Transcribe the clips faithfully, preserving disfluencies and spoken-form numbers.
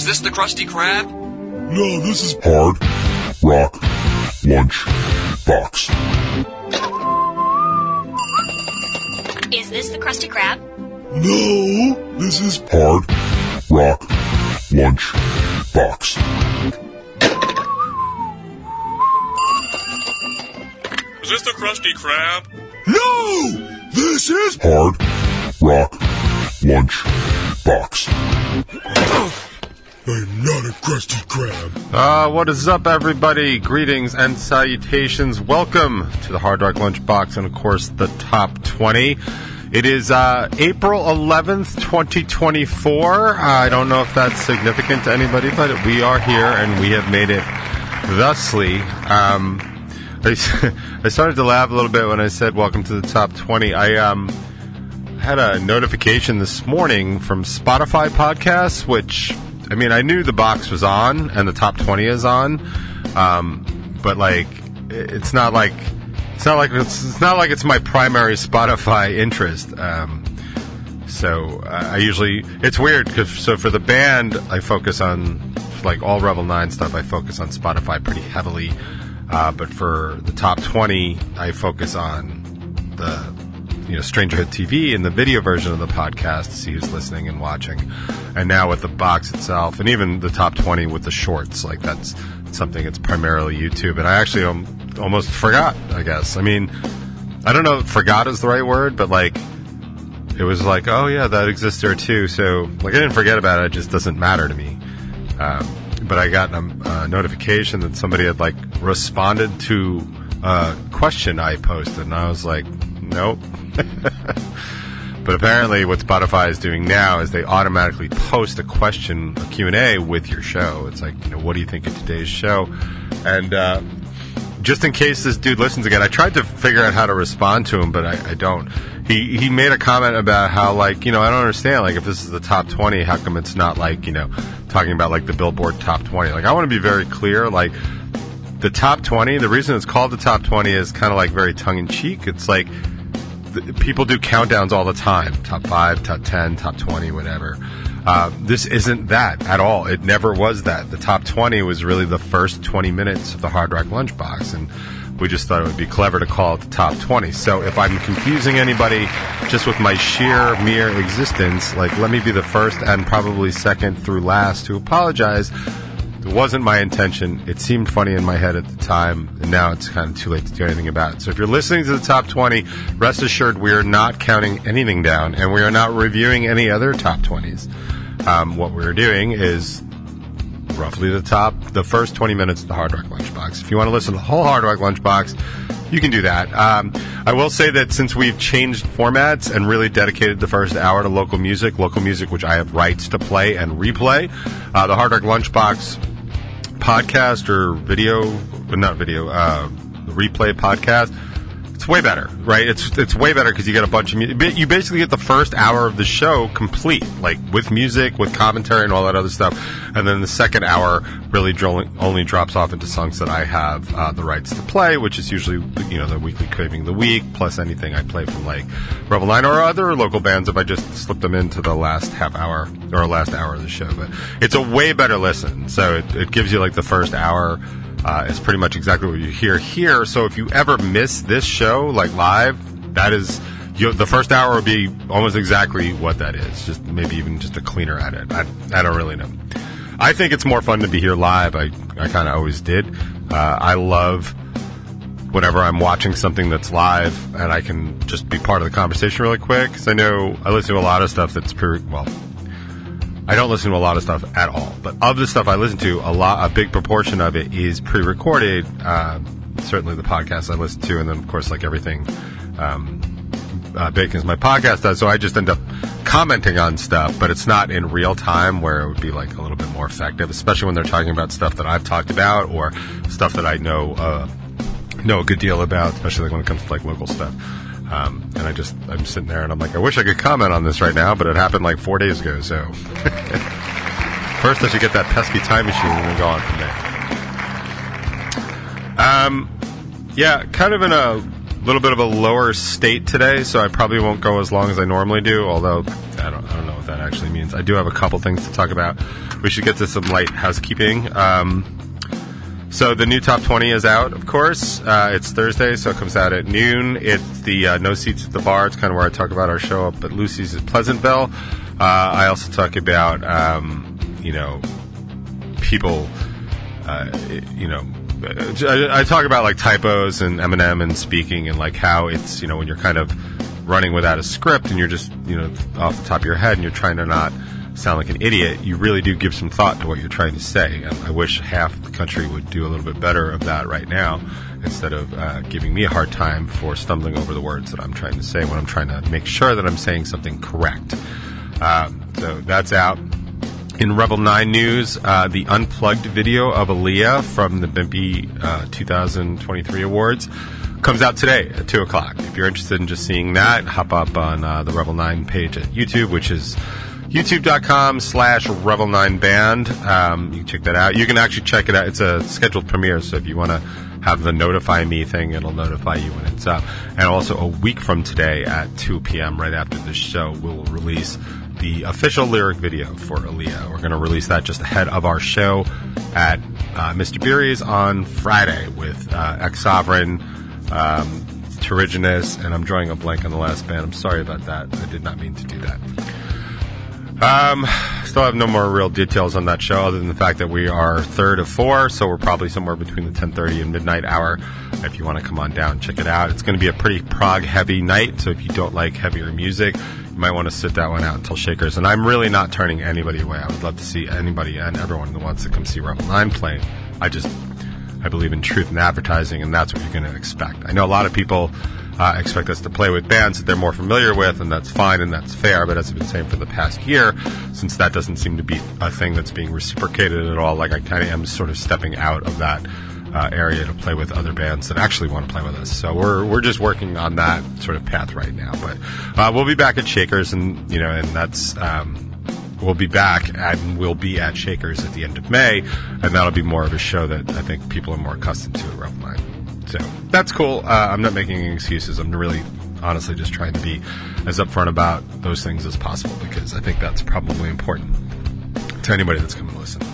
Is this the Krusty Krab? No, this is Hard Rock Lunch Box. Is this the Krusty Krab? No, this is Hard Rock Lunch Box. Is this the Krusty Krab? No, this is Hard Rock Lunch Box. I'm not a Krusty Krab. Uh, what is up, everybody? Greetings and salutations. Welcome to the Hard Rock Lunchbox and, of course, the Top twenty. It is uh, April eleventh, twenty twenty-four. Uh, I don't know if that's significant to anybody, but we are here and we have made it thusly. Um, I, I started to laugh a little bit when I said welcome to the Top twenty. I um, had a notification this morning from Spotify Podcasts, which... I mean, I knew the box was on and the top twenty is on, um, but like, it's not like it's not like it's, it's not like it's my primary Spotify interest. Um, so uh, I usually it's weird because so for the band I focus on like all Revel nine stuff. I focus on Spotify pretty heavily, uh, but for the top twenty I focus on the. You know, Strangerhood T V and the video version of the podcast to see who's listening and watching. And now with the box itself, and even the top twenty with the shorts, like that's something that's primarily YouTube. And I actually um, almost forgot, I guess. I mean, I don't know if forgot is the right word, but like, it was like, oh yeah, that exists there too. So, like, I didn't forget about it, it just doesn't matter to me. Um, but I got a, a notification that somebody had like responded to a question I posted, and I was like, nope. But apparently what Spotify is doing now is they automatically post a question, a Q and A with your show. It's like, you know, what do you think of today's show? And uh, just in case this dude listens again, I tried to figure out how to respond to him, but I, I don't. He he made a comment about how, like, you know, I don't understand, like, if this is the top twenty, how come it's not, like, you know, talking about, like, the Billboard top twenty? Like, I want to be very clear, like, the top twenty, the reason it's called the top twenty is kind of, like, very tongue-in-cheek. It's like, people do countdowns all the time. Top five, top ten, top twenty, whatever. Uh, this isn't that at all. It never was that. The top twenty was really the first twenty minutes of the Hard Rock Lunchbox, and we just thought it would be clever to call it the top twenty. So if I'm confusing anybody just with my sheer, mere existence, like, let me be the first and probably second through last to apologize. It wasn't my intention. It seemed funny in my head at the time, and now it's kind of too late to do anything about it. So if you're listening to the top twenty, rest assured we are not counting anything down, and we are not reviewing any other top twenties. Um, what we're doing is roughly the top, the first twenty minutes of the Hard Rock Lunchbox. If you want to listen to the whole Hard Rock Lunchbox, you can do that. Um, I will say that since we've changed formats and really dedicated the first hour to local music, local music which I have rights to play and replay, uh, the Hard Rock Lunchbox podcast or video, not video, uh, the replay podcast, it's way better, right? It's it's way better because you get a bunch of music. You basically get the first hour of the show complete, like with music, with commentary, and all that other stuff. And then the second hour really dro- only drops off into songs that I have uh, the rights to play, which is usually, you know, the weekly Craving of the Week, plus anything I play from like Revel nine or other local bands if I just slip them into the last half hour or last hour of the show. But it's a way better listen. So it, it gives you like the first hour. Uh, is pretty much exactly what you hear here. So if you ever miss this show, like live, that is, you, the first hour would be almost exactly what that is. Just maybe even just a cleaner edit. I, I don't really know. I think it's more fun to be here live. I, I kind of always did. Uh, I love whenever I'm watching something that's live and I can just be part of the conversation really quick. Because I know I listen to a lot of stuff that's pretty, well, I don't listen to a lot of stuff at all, but of the stuff I listen to, a lot, a big proportion of it is pre-recorded. Uh, certainly the podcasts I listen to, and then of course, like everything, um, uh, Bacon's my podcast does. So I just end up commenting on stuff, but it's not in real time where it would be like a little bit more effective, especially when they're talking about stuff that I've talked about or stuff that I know uh, know a good deal about, especially like when it comes to like local stuff. Um, and I just, I'm sitting there and I'm like, I wish I could comment on this right now, but it happened like four days ago, so. First I should get that pesky time machine and then go on from there. Um, yeah, kind of in a little bit of a lower state today, so I probably won't go as long as I normally do, although I don't, I don't know what that actually means. I do have a couple things to talk about. We should get to some light housekeeping. Um, so the new Top twenty is out, of course. Uh, it's Thursday, so it comes out at noon. It's the uh, No Seats at the Bar. It's kind of where I talk about our show up at Lucy's at Pleasantville. Uh, I also talk about, um, you know, people, uh, you know, I, I talk about like typos and Eminem and speaking and like how it's, you know, when you're kind of running without a script and you're just, you know, off the top of your head and you're trying to not sound like an idiot, you really do give some thought to what you're trying to say. And I wish half the country would do a little bit better of that right now instead of uh, giving me a hard time for stumbling over the words that I'm trying to say when I'm trying to make sure that I'm saying something correct. Uh, so that's out. In Rebel nine news, uh, the unplugged video of Aaliyah from the B I M P uh, twenty twenty-three Awards comes out today at two o'clock. If you're interested in just seeing that, hop up on uh, the Rebel nine page at YouTube, which is youtube.com slash Rebel nine Band. Um, you can check that out. You can actually check it out. It's a scheduled premiere, so if you want to have the notify me thing, it'll notify you when it's up. And also a week from today at two p.m., right after this show, we'll release the official lyric video for Aaliyah. We're going to release that just ahead of our show at uh, Mister Beery's on Friday with uh, Ex-Sovereign, um, Terrigenous, and I'm drawing a blank on the last band. I'm sorry about that. I did not mean to do that. Um, still have no more real details on that show other than the fact that we are third of four, so we're probably somewhere between the ten thirty and midnight hour. If you want to come on down, check it out. It's going to be a pretty prog-heavy night, so if you don't like heavier music, you might want to sit that one out until Shakers. And I'm really not turning anybody away. I would love to see anybody and everyone that wants to come see Rebel nine play. I just, I believe in truth in advertising, and that's what you're going to expect. I know a lot of people uh, expect us to play with bands that they're more familiar with, and that's fine and that's fair, but as I've been saying for the past year, since that doesn't seem to be a thing that's being reciprocated at all, like I kind of am sort of stepping out of that Uh, area to play with other bands that actually want to play with us. So we're we're just working on that sort of path right now. But uh, we'll be back at Shakers, and you know, and that's um, we'll be back and we'll be at Shakers at the end of May, and that'll be more of a show that I think people are more accustomed to at Rebel nine. So that's cool. Uh, I'm not making any excuses. I'm really, honestly, just trying to be as upfront about those things as possible because I think that's probably important to anybody that's coming to listen.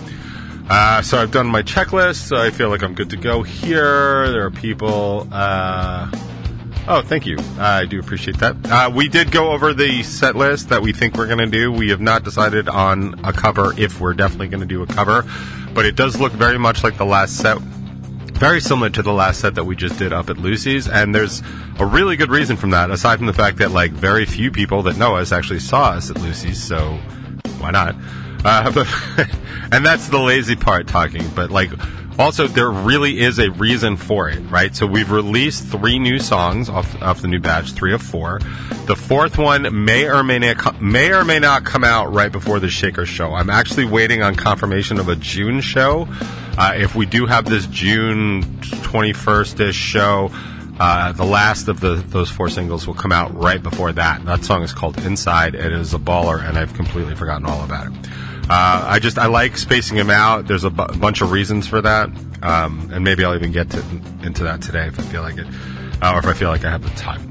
Uh, so I've done my checklist, so I feel like I'm good to go here. There are people, uh, oh, thank you. Uh, I do appreciate that. Uh, we did go over the set list that we think we're going to do. We have not decided on a cover if we're definitely going to do a cover, but it does look very much like the last set, very similar to the last set that we just did up at Lucy's, and there's a really good reason from that, aside from the fact that, like, very few people that know us actually saw us at Lucy's, so why not? Uh, but and that's the lazy part talking, but like also there really is a reason for it, right? So we've released three new songs off, off the new batch, three of four. The fourth one may or may not may or may not come out right before the Shaker show. I'm actually waiting on confirmation of a June show. Uh, if we do have this June twenty-first-ish show, Uh, the last of the those four singles will come out right before that. That song is called Inside. It is a baller, and I've completely forgotten all about it. Uh, I just, I like spacing them out. There's a bu- bunch of reasons for that, um, and maybe I'll even get to, into that today if I feel like it, uh, or if I feel like I have the time.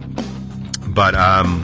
But um,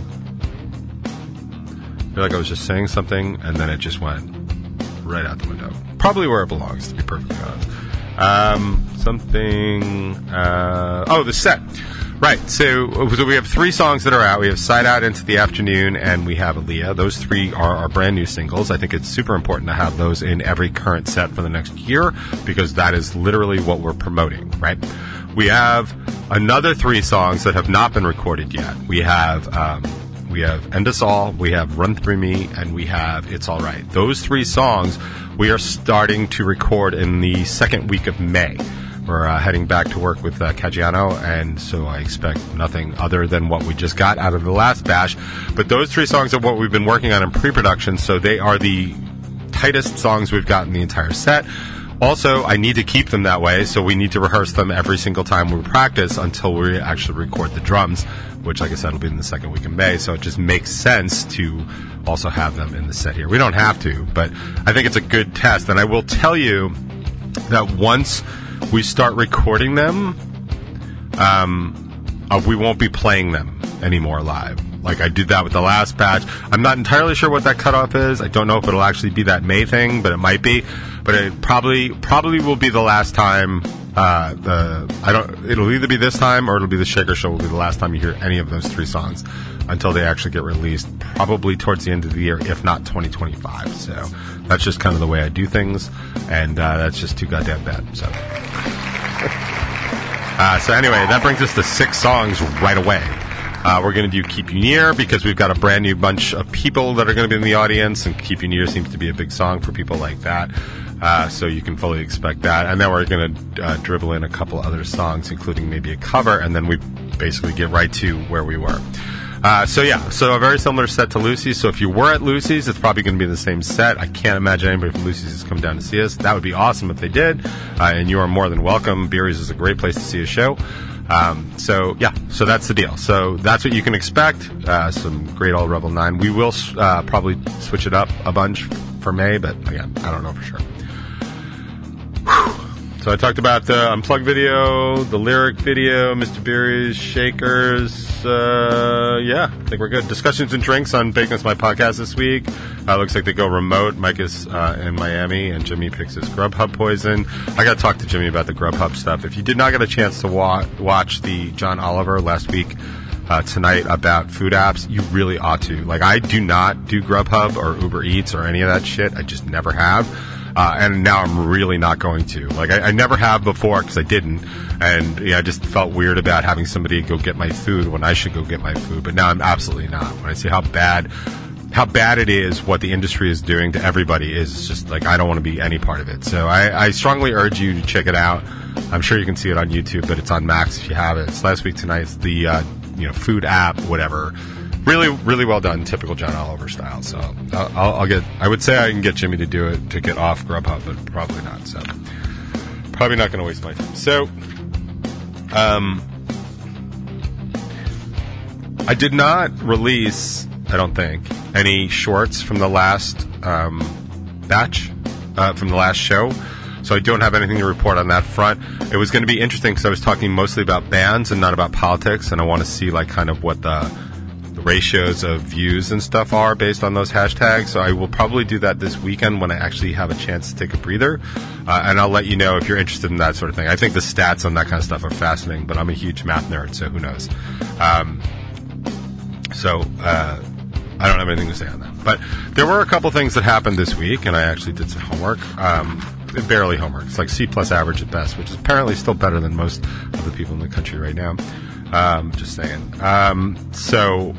I feel like I was just saying something, and then it just went right out the window. Probably where it belongs, to be perfectly honest. Um, something, uh, oh, the set. Right, so, so we have three songs that are out. We have Side Out Into the Afternoon, and we have Aaliyah. Those three are our brand new singles. I think it's super important to have those in every current set for the next year, because that is literally what we're promoting, right? We have another three songs that have not been recorded yet. We have, um, we have End Us All, we have Run Through Me, and we have It's All Right. Those three songs we are starting to record in the second week of May. We're uh, heading back to work with uh, Caggiano, and so I expect nothing other than what we just got out of the last bash. But those three songs are what we've been working on in pre-production, so they are the tightest songs we've got in the entire set. Also, I need to keep them that way, so we need to rehearse them every single time we practice until we actually record the drums, which, like I said, will be in the second week of May, so it just makes sense to also have them in the set here. We don't have to, but I think it's a good test, and I will tell you that once we start recording them, um, uh, we won't be playing them anymore live. like I did that with the last batch. I'm not entirely sure what that cutoff is. I don't know if it'll actually be that May thing, but it might be. But it probably probably will be the last time. Uh, the I don't. It'll either be this time or it'll be the Shaker Show. Will be the last time you hear any of those three songs until they actually get released. Probably towards the end of the year, if not twenty twenty-five. So that's just kind of the way I do things, and uh, that's just too goddamn bad. So. Uh, so anyway, that brings us to six songs right away. Uh, we're going to do Keep You Near because we've got a brand new bunch of people that are going to be in the audience, and Keep You Near seems to be a big song for people like that. Uh, so you can fully expect that. And then we're going to uh, dribble in a couple other songs, including maybe a cover, and then we basically get right to where we were. Uh, so yeah, so a very similar set to Lucy's. So if you were at Lucy's, it's probably going to be the same set. I can't imagine anybody from Lucy's has come down to see us. That would be awesome if they did, uh, and you are more than welcome. Beery's is a great place to see a show. Um, so yeah, so that's the deal. So that's what you can expect. Uh, some great old Rebel nine. We will uh, probably switch it up a bunch for May, but again, I don't know for sure. Whew. So I talked about the Unplugged video, the lyric video, Mister Beery's, Shakers. Uh, yeah, I think we're good. Discussions and Drinks on Bacon's My Podcast this week. Uh, looks like they go remote. Mike is uh, in Miami, and Jimmy picks his Grubhub poison. I got to talk to Jimmy about the Grubhub stuff. If you did not get a chance to wa- watch the John Oliver last week, uh, tonight about food apps, you really ought to. Like, I do not do Grubhub or Uber Eats or any of that shit. I just never have. Uh, and now I'm really not going to. Like, I, I never have before because I didn't. And yeah, I just felt weird about having somebody go get my food when I should go get my food. But now I'm absolutely not. When I see how bad, how bad it is, what the industry is doing to everybody is just like, I don't want to be any part of it. So I, I strongly urge you to check it out. I'm sure you can see it on YouTube, but it's on Max if you have it. It's last week tonight. It's the, uh, you know, food app, whatever. Really, really well done, typical John Oliver style. So I'll, I'll, I'll get. I would say I can get Jimmy to do it to get off Grubhub, but probably not. So probably not going to waste my time. So, um, I did not release, I don't think, any shorts from the last um, batch, uh, from the last show. So I don't have anything to report on that front. It was going to be interesting because I was talking mostly about bands and not about politics, and I want to see like kind of what the ratios of views and stuff are based on those hashtags. So I will probably do that this weekend when I actually have a chance to take a breather. Uh, and I'll let you know if you're interested in that sort of thing. I think the stats on that kind of stuff are fascinating, but I'm a huge math nerd, so who knows. Um, so uh, I don't have anything to say on that. But there were a couple things that happened this week, and I actually did some homework. Um, barely homework. It's like C plus average at best, which is apparently still better than most of the people in the country right now. Um, just saying. Um, so...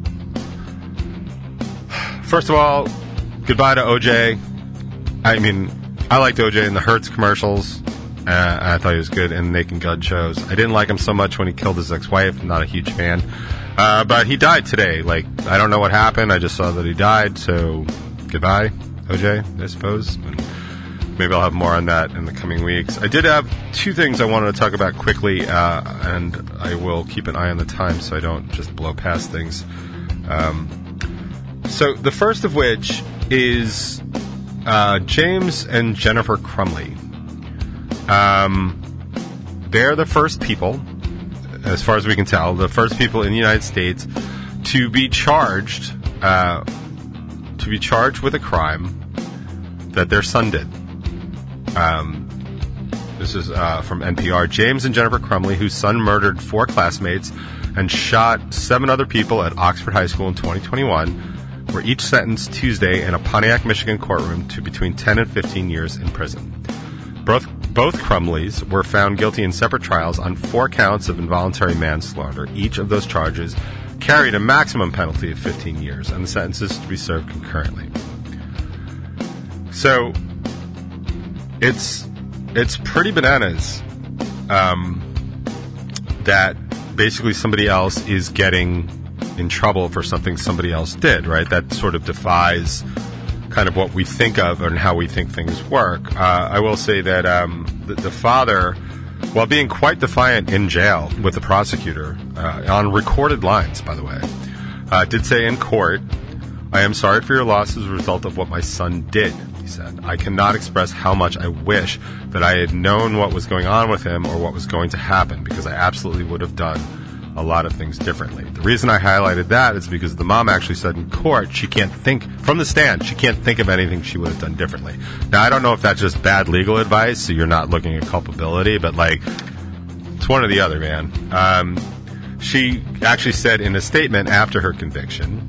First of all, goodbye to O J. I mean, I liked O J in the Hertz commercials. Uh, I thought he was good in Naked Gun shows. I didn't like him so much when he killed his ex-wife. I'm not a huge fan. Uh, but he died today. Like, I don't know what happened. I just saw that he died. So, goodbye, O J, I suppose. And maybe I'll have more on that in the coming weeks. I did have two things I wanted to talk about quickly, uh, and I will keep an eye on the time so I don't just blow past things. Um... So the first of which is uh, James and Jennifer Crumley. Um, they're the first people, as far as we can tell, the first people in the United States to be charged, uh, to be charged with a crime that their son did. Um, this is uh, from N P R. James and Jennifer Crumley, whose son murdered four classmates and shot seven other people at Oxford High School in twenty twenty-one, were each sentenced Tuesday in a Pontiac, Michigan courtroom to between ten and fifteen years in prison. Both, both Crumleys were found guilty in separate trials on four counts of involuntary manslaughter. Each of those charges carried a maximum penalty of fifteen years, and the sentences to be served concurrently. So, it's it's pretty bananas um, that basically somebody else is getting in trouble for something somebody else did, right? That sort of defies kind of what we think of and how we think things work. Uh, I will say that um, the, the father, while being quite defiant in jail with the prosecutor, uh, on recorded lines, by the way, uh, did say in court, "I am sorry for your loss as a result of what my son did," he said. "I cannot express how much I wish that I had known what was going on with him or what was going to happen, because I absolutely would have done a lot of things differently. The reason I highlighted that is because the mom actually said in court she can't think, from the stand, she can't think of anything she would have done differently. Now, I don't know if that's just bad legal advice, so you're not looking at culpability, but, like, it's one or the other, man. Um, she actually said in a statement after her conviction,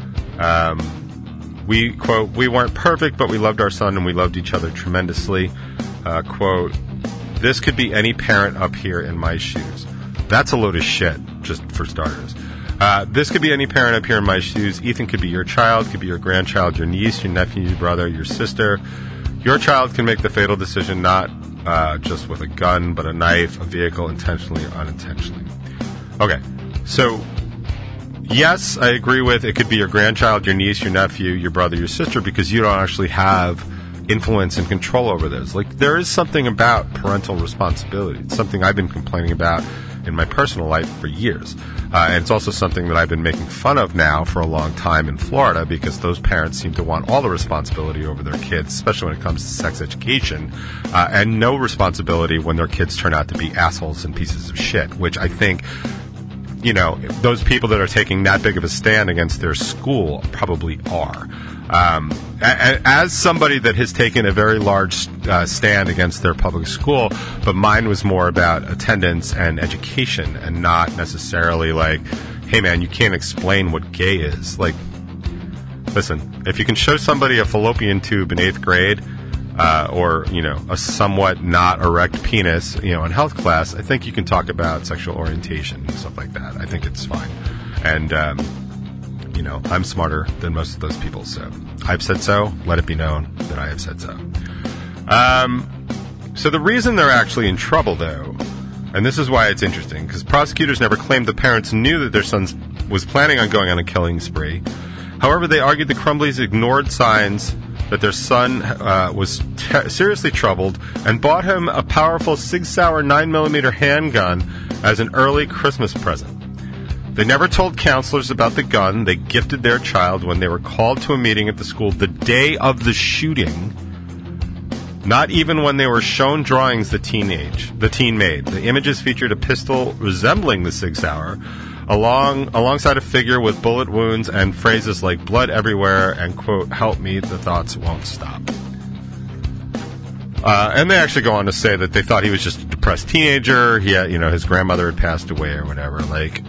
um, we, quote, we weren't perfect, but we loved our son and we loved each other tremendously. Uh, quote, this could be any parent up here in my shoes. That's a load of shit, just for starters. Uh, this could be any parent up here in my shoes. Ethan could be your child, could be your grandchild, your niece, your nephew, your brother, your sister. Your child can make the fatal decision not uh, just with a gun, but a knife, a vehicle, intentionally or unintentionally. Okay, so yes, I agree with it could be your grandchild, your niece, your nephew, your brother, your sister, because you don't actually have influence and control over those. Like, there is something about parental responsibility. It's something I've been complaining about in my personal life for years. Uh, and it's also something that I've been making fun of now for a long time in Florida, because those parents seem to want all the responsibility over their kids, especially when it comes to sex education, uh, and no responsibility when their kids turn out to be assholes and pieces of shit, which I think, you know, those people that are taking that big of a stand against their school probably are. Um, as somebody that has taken a very large uh, stand against their public school, but mine was more about attendance and education and not necessarily like, hey man, you can't explain what gay is. Like, listen, if you can show somebody a fallopian tube in eighth grade, uh, or, you know, a somewhat not erect penis, you know, in health class, I think you can talk about sexual orientation and stuff like that. I think it's fine. And, um, you know, I'm smarter than most of those people, so I've said so. Let it be known that I have said so. Um, so the reason they're actually in trouble, though, and this is why it's interesting, because prosecutors never claimed the parents knew that their son was planning on going on a killing spree. However, they argued the Crumbleys ignored signs that their son uh, was te- seriously troubled and bought him a powerful Sig Sauer nine millimeter handgun as an early Christmas present. They never told counselors about the gun they gifted their child when they were called to a meeting at the school the day of the shooting, not even when they were shown drawings the teenage, the teen made. The images featured a pistol resembling the Sig Sauer, along alongside a figure with bullet wounds and phrases like blood everywhere and, quote, help me, the thoughts won't stop. Uh, and they actually go on to say that they thought he was just a depressed teenager. He had, you know, his grandmother had passed away or whatever. Like,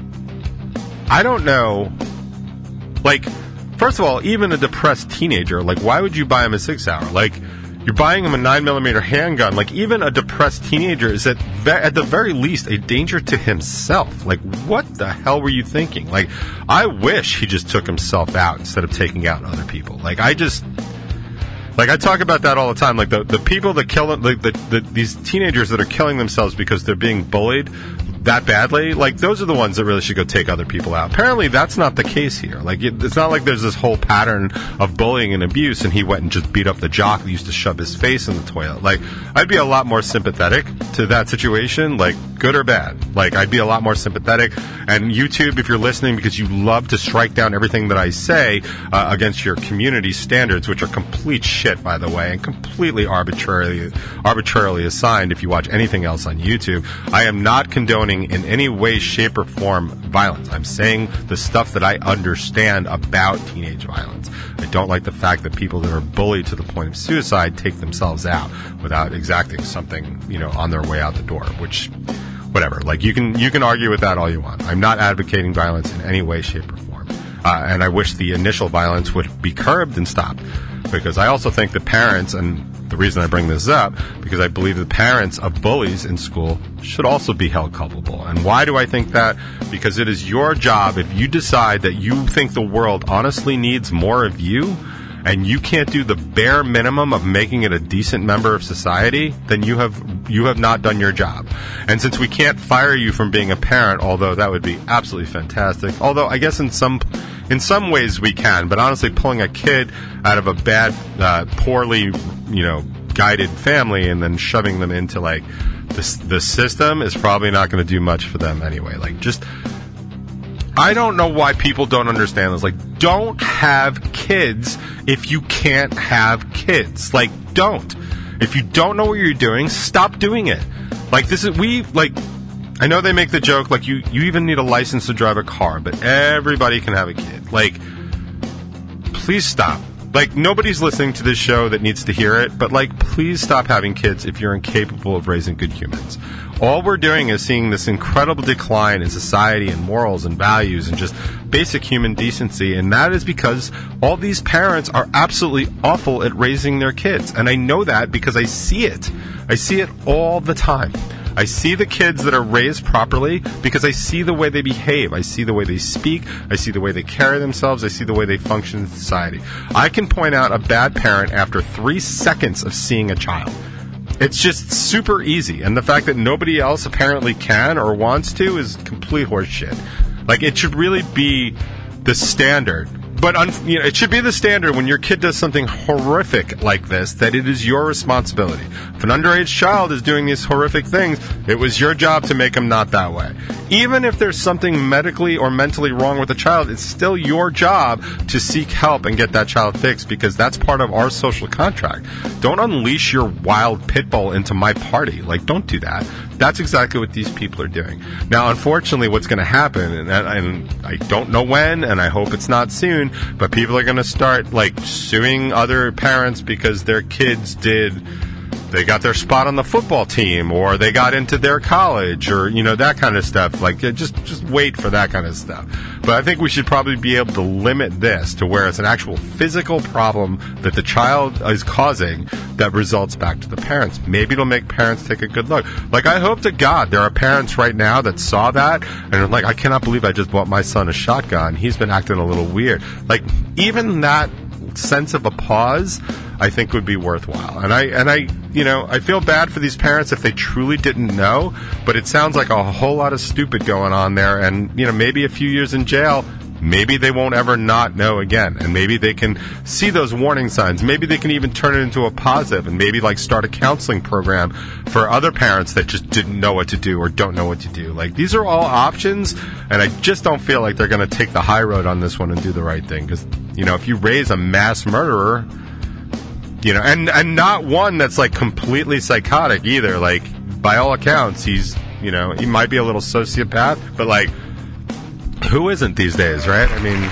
I don't know. Like, first of all, even a depressed teenager, like, why would you buy him a Sig Sauer? Like, you're buying him a nine millimeter handgun. Like, even a depressed teenager is at, ve- at the very least a danger to himself. Like, what the hell were you thinking? Like, I wish he just took himself out instead of taking out other people. Like, I just... Like, I talk about that all the time. Like, the, the people that kill... Like, the, the, these teenagers that are killing themselves because they're being bullied that badly, like, those are the ones that really should go take other people out. Apparently, that's not the case here. Like, it, it's not like there's this whole pattern of bullying and abuse, and he went and just beat up the jock that used to shove his face in the toilet. Like, I'd be a lot more sympathetic to that situation, like, good or bad. Like, I'd be a lot more sympathetic. And YouTube, if you're listening, because you love to strike down everything that I say uh, against your community standards, which are complete shit, by the way, and completely arbitrarily, arbitrarily assigned if you watch anything else on YouTube. I am not condoning in any way, shape, or form violence. I'm saying the stuff that I understand about teenage violence. I don't like the fact that people that are bullied to the point of suicide take themselves out without exacting something, you know, on their way out the door, which, whatever. Like, you can you can argue with that all you want. I'm not advocating violence in any way, shape, or form. Uh, and I wish the initial violence would be curbed and stopped, because I also think the parents, and the reason I bring this up, because I believe the parents of bullies in school should also be held culpable. And why do I think that? Because it is your job, if you decide that you think the world honestly needs more of you, and you can't do the bare minimum of making it a decent member of society, then you have you have not done your job. And since we can't fire you from being a parent, although that would be absolutely fantastic, although I guess in some in some ways we can, but honestly, pulling a kid out of a bad, uh, poorly, you know, guided family and then shoving them into, like, the, the system is probably not going to do much for them anyway. Like, just... I don't know why people don't understand this. Like, don't have kids if you can't have kids. Like, don't. If you don't know what you're doing, stop doing it. Like, this is, we, like, I know they make the joke, like, you, you even need a license to drive a car, but everybody can have a kid. Like, please stop. Like, nobody's listening to this show that needs to hear it, but, like, please stop having kids if you're incapable of raising good humans. All we're doing is seeing this incredible decline in society and morals and values and just basic human decency, and that is because all these parents are absolutely awful at raising their kids. And I know that because I see it. I see it all the time. I see the kids that are raised properly because I see the way they behave. I see the way they speak. I see the way they carry themselves. I see the way they function in society. I can point out a bad parent after three seconds of seeing a child. It's just super easy. And the fact that nobody else apparently can or wants to is complete horseshit. Like, it should really be the standard. But un- you know, it should be the standard when your kid does something horrific like this, that it is your responsibility. If an underage child is doing these horrific things, it was your job to make him not that way. Even if there's something medically or mentally wrong with the child, it's still your job to seek help and get that child fixed, because that's part of our social contract. Don't unleash your wild pit bull into my party. Like, don't do that. That's exactly what these people are doing. Now, unfortunately, what's going to happen, and, and I don't know when, and I hope it's not soon, but people are going to start, like, suing other parents because their kids did, they got their spot on the football team, or they got into their college, or, you know, that kind of stuff. Like, just, just wait for that kind of stuff. But I think we should probably be able to limit this to where it's an actual physical problem that the child is causing that results back to the parents. Maybe it'll make parents take a good look. Like, I hope to God there are parents right now that saw that and are like, I cannot believe I just bought my son a shotgun. He's been acting a little weird. Like, even that sense of a pause, I think, would be worthwhile. And I, and I, you know, I feel bad for these parents if they truly didn't know, but it sounds like a whole lot of stupid going on there. And, you know, maybe a few years in jail, maybe they won't ever not know again. And maybe they can see those warning signs. Maybe they can even turn it into a positive and maybe, like, start a counseling program for other parents that just didn't know what to do or don't know what to do. Like, these are all options, and I just don't feel like they're going to take the high road on this one and do the right thing. Because, you know, if you raise a mass murderer, you know, and, and not one that's, like, completely psychotic either. Like, by all accounts, he's, you know, he might be a little sociopath, but, like, who isn't these days, right? I mean,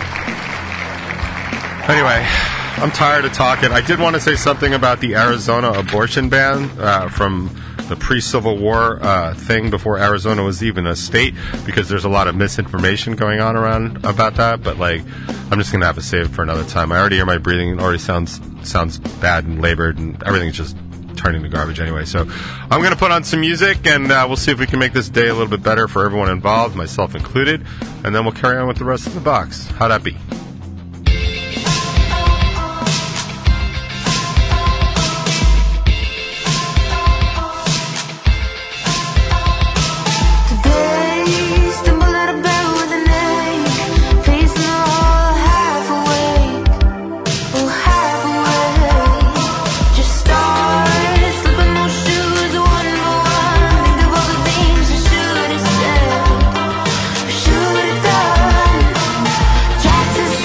anyway, I'm tired of talking. I did want to say something about the Arizona abortion ban uh, from the pre-Civil War uh, thing before Arizona was even a state, because there's a lot of misinformation going on around about that. But, like, I'm just going to have to save it for another time. I already hear my breathing. It already sounds sounds bad and labored, and everything's just turning to garbage anyway. So I'm going to put on some music, and uh, we'll see if we can make this day a little bit better for everyone involved, myself included, and then we'll carry on with the rest of the box. How'd that be? Just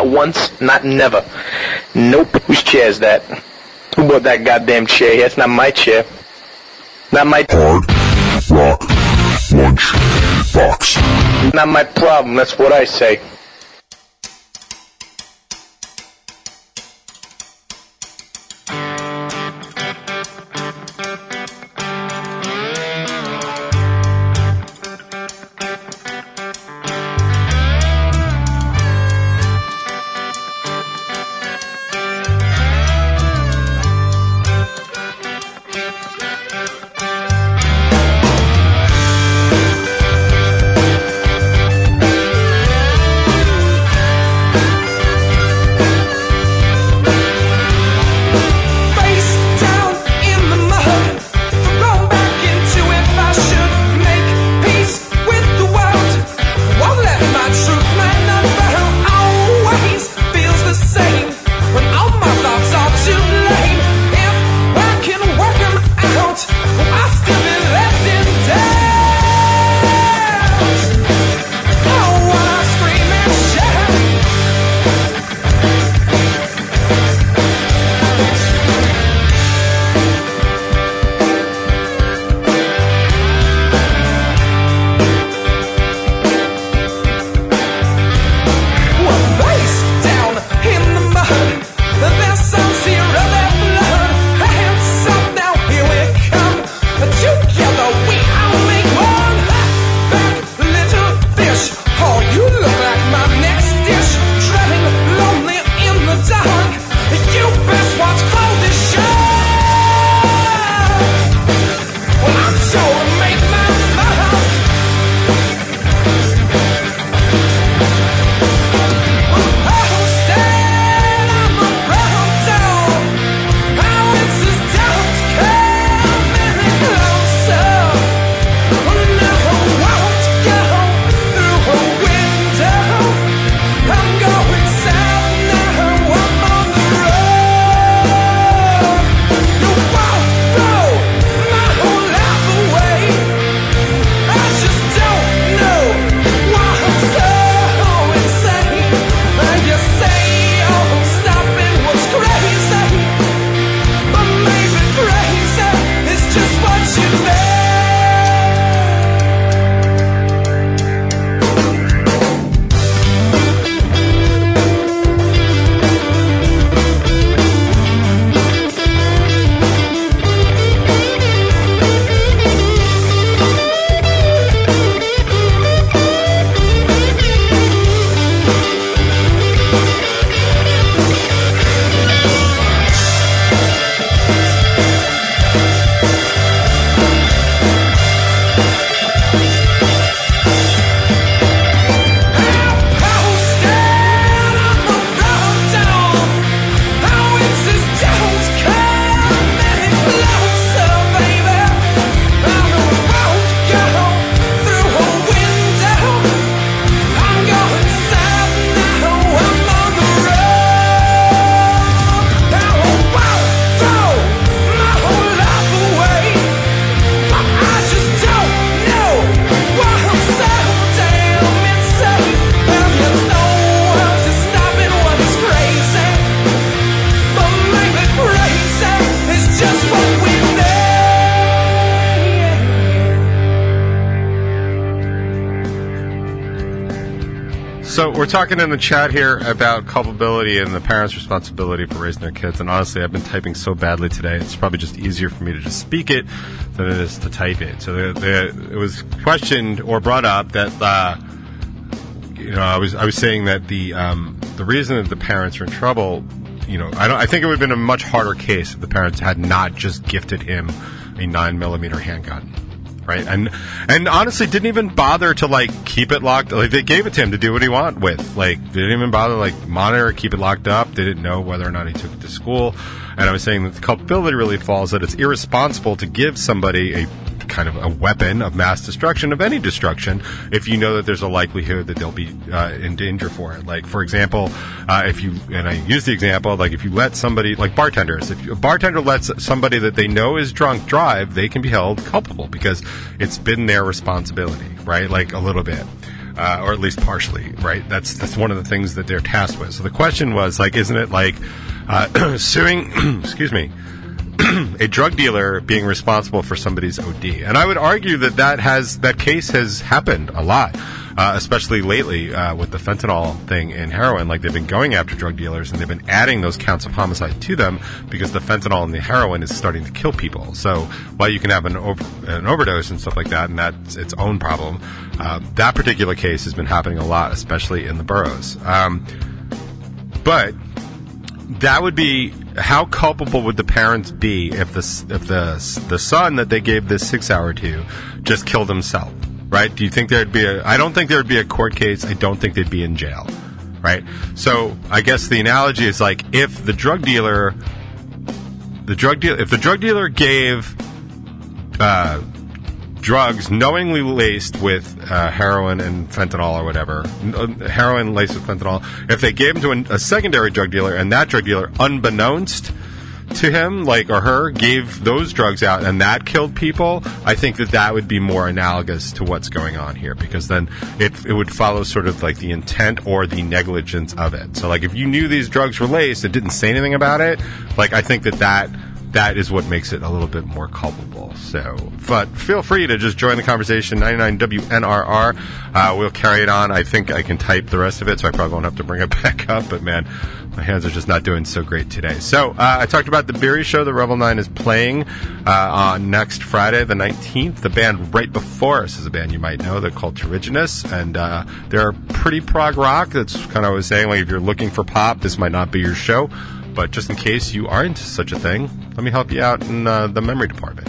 Not once, not never. Nope. Whose chair is that? Who bought that goddamn chair here? It's not my chair. Not my... Hard Rock Lunch Box. Not my problem, that's what I say. So we're talking in the chat here about culpability and the parents' responsibility for raising their kids. And honestly, I've been typing so badly today, it's probably just easier for me to just speak it than it is to type it. So the, the, it was questioned or brought up that, uh, you know, I was I was saying that the um, the reason that the parents are in trouble, you know, I don't. I think it would have been a much harder case if the parents had not just gifted him a nine millimeter handgun. Right, and and honestly, didn't even bother to like keep it locked. Like they gave it to him to do what he wanted with. Like they didn't even bother to, like monitor, keep it locked up. They didn't know whether or not he took it to school. And I was saying that the culpability really falls that it's irresponsible to give somebody a kind of a weapon of mass destruction, of any destruction, if you know that there's a likelihood that they'll be uh, in danger for it. Like, for example, uh, if you, and I use the example, like if you let somebody, like bartenders, if a bartender lets somebody that they know is drunk drive, they can be held culpable because it's been their responsibility, right? Like a little bit. uh, or at least partially, right? That's that's one of the things that they're tasked with. So the question was, like, isn't it like uh, suing, excuse me, a drug dealer being responsible for somebody's O D? And I would argue that that has that case has happened a lot. Uh, especially lately uh, with the fentanyl thing in heroin. Like, they've been going after drug dealers and they've been adding those counts of homicide to them because the fentanyl and the heroin is starting to kill people. So while you can have an, over, an overdose and stuff like that, and that's its own problem, uh, that particular case has been happening a lot, especially in the boroughs. Um, but that would be, how culpable would the parents be if the if the the son that they gave this six hour to just killed himself? Right? Do you think there'd be a... I don't think there'd be a court case. I don't think they'd be in jail. Right? So I guess the analogy is like, if the drug dealer... The drug deal, if the drug dealer gave uh, drugs knowingly laced with uh, heroin and fentanyl or whatever, heroin laced with fentanyl, if they gave them to a, a secondary drug dealer and that drug dealer, unbeknownst to him, like, or her, gave those drugs out and that killed people, I think that that would be more analogous to what's going on here, because then it it would follow sort of like the intent or the negligence of it. So, like, if you knew these drugs were laced and didn't say anything about it, like, I think that that that is what makes it a little bit more culpable. So, but feel free to just join the conversation. ninety-nine W N R R. Uh, we'll carry it on. I think I can type the rest of it, so I probably won't have to bring it back up. But man, my hands are just not doing so great today. So uh, I talked about the Beery Show that Revel nine is playing uh, on next Friday, the nineteenth. The band right before us is a band you might know. They're called Terrigenous, and uh, they're pretty prog rock. That's kind of what I was saying. Like, if you're looking for pop, this might not be your show. But just in case you are into such a thing, let me help you out in uh, the memory department.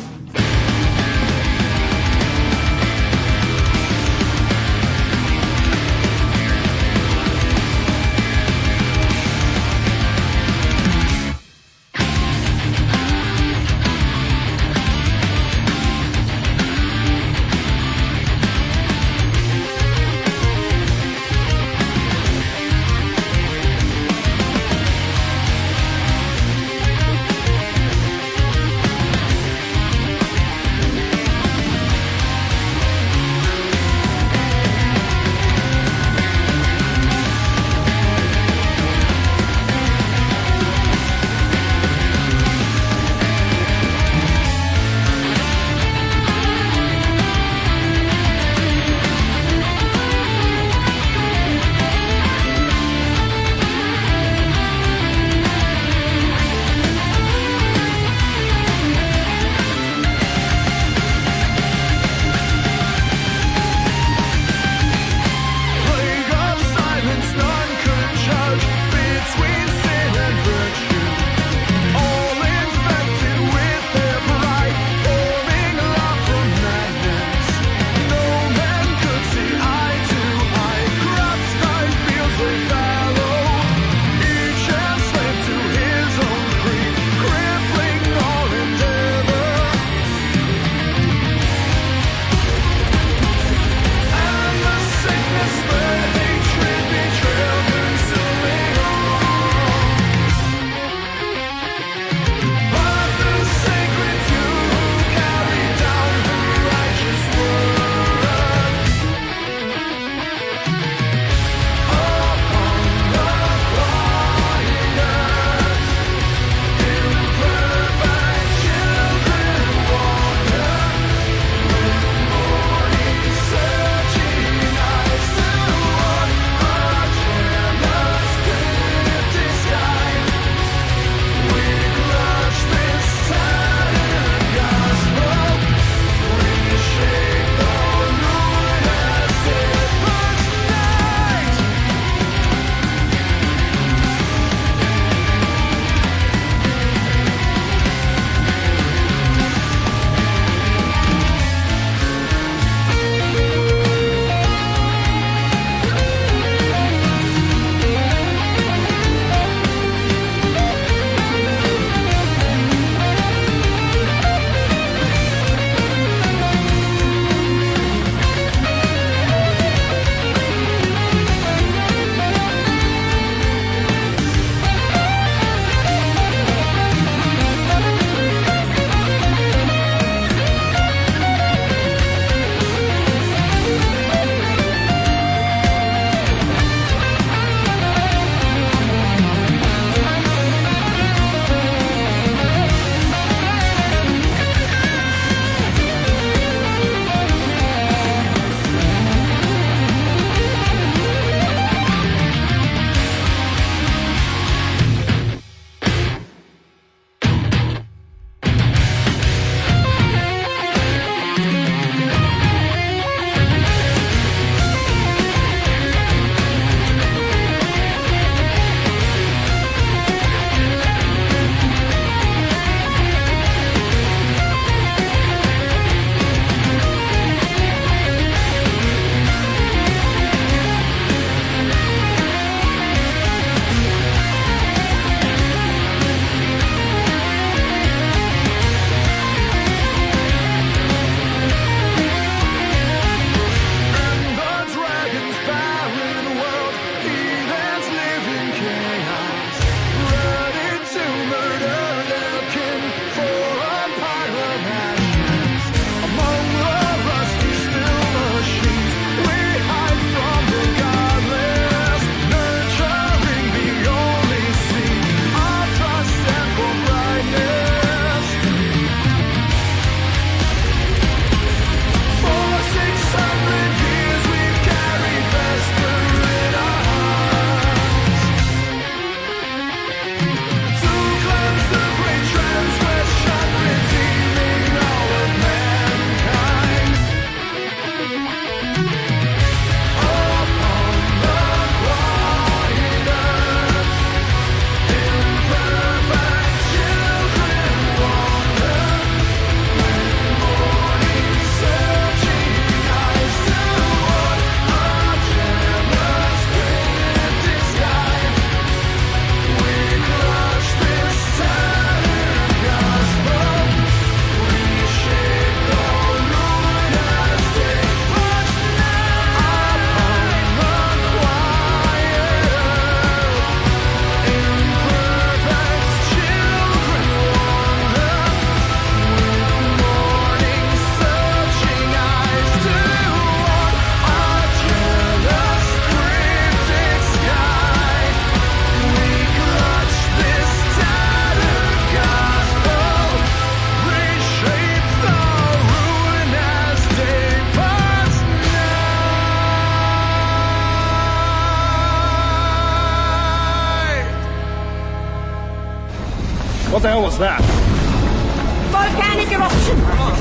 What the hell was that? Volcanic eruption!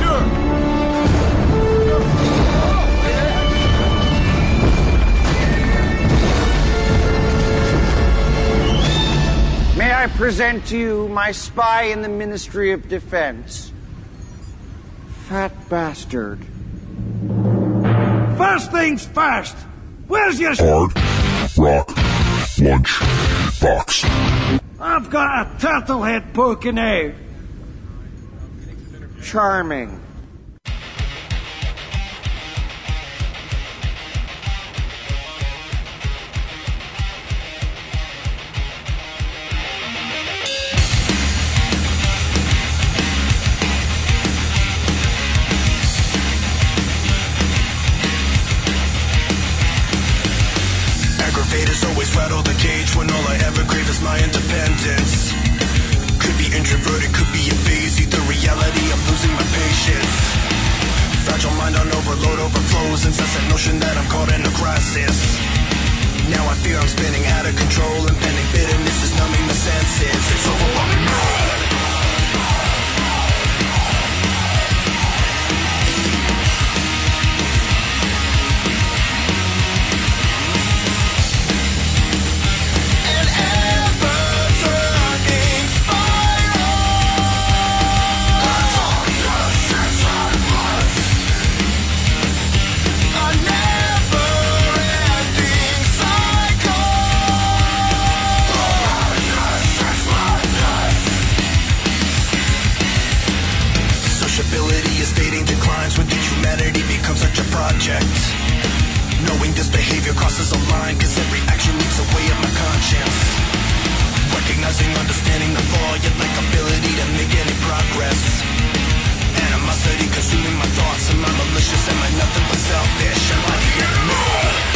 May I present to you my spy in the Ministry of Defense? Fat bastard. First things first. Where's your... Hard Rock Lunch Box. I've got a turtle head poking out. Charming. Aggravators always rattle the cage when all I ever crave is my independence. Could be introverted, could be a phase, either reality, I'm losing my patience. Fragile mind on overload overflows, incessant notion that I'm caught in a crisis. Now I fear I'm spinning out of control, impending bitterness is numbing the senses. It's overwhelming me. Project. Knowing this behavior crosses a line, cause every action leaves away at my conscience. Recognizing, understanding the flaw, yet lack ability to make any progress. Animosity consuming my thoughts, am I malicious, am I nothing but selfish? Am I the enemy?